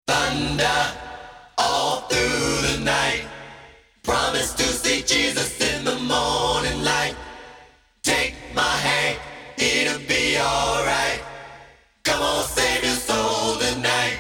Thunder all through the night. Promise to see Jesus in the morning light. Take my hand, it'll be alright. Come on, save your soul tonight.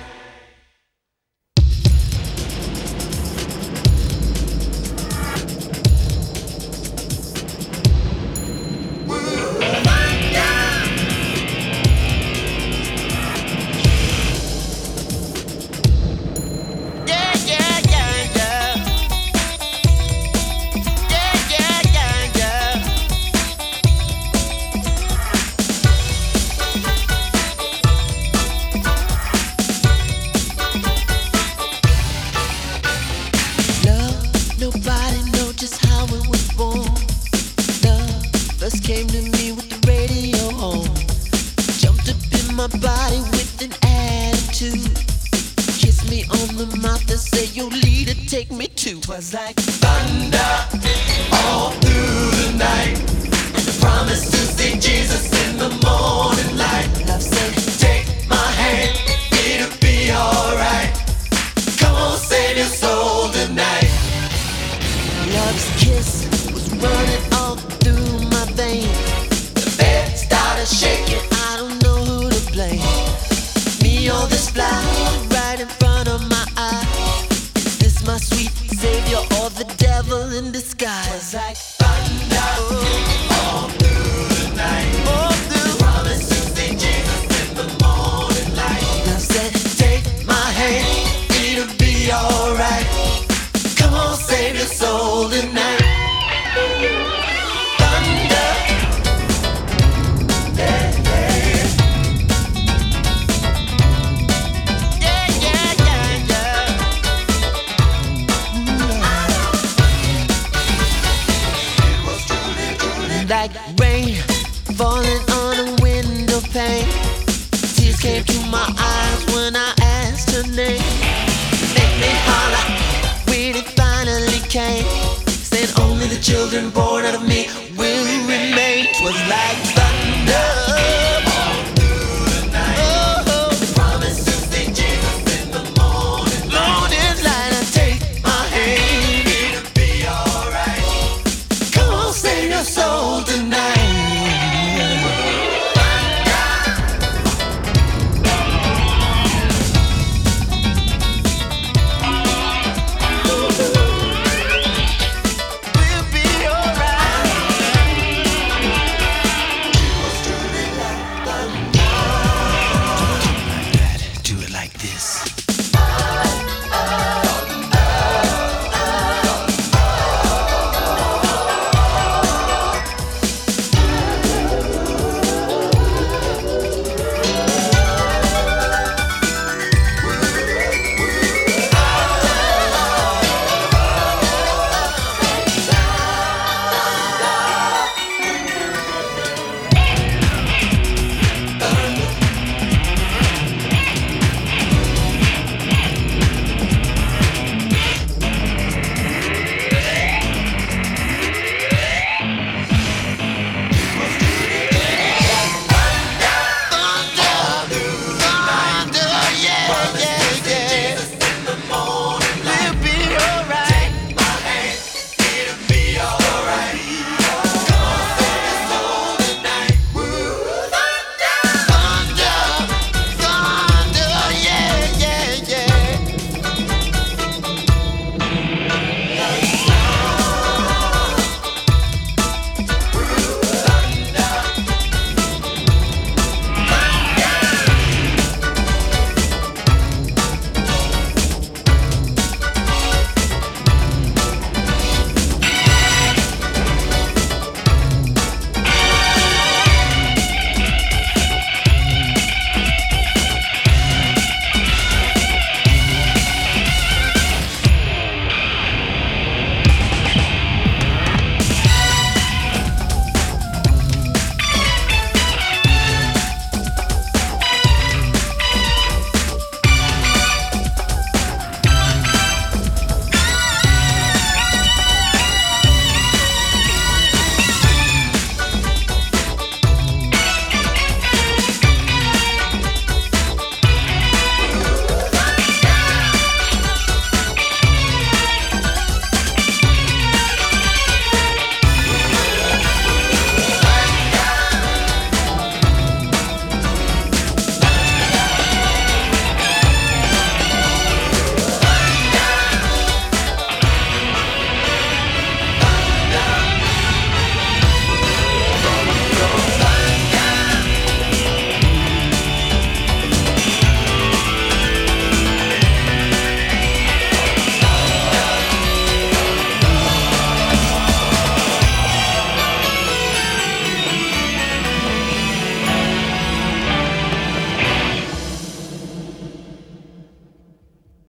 Nobody know just how it was born. Love first came to me with the radio on. Jumped up in my body with an attitude. Kissed me on the mouth and said, "Yo, leader, take me to." 'Twas like Thunder all through the night. Promise to see Jesus in the morning light. love said, Take my hand,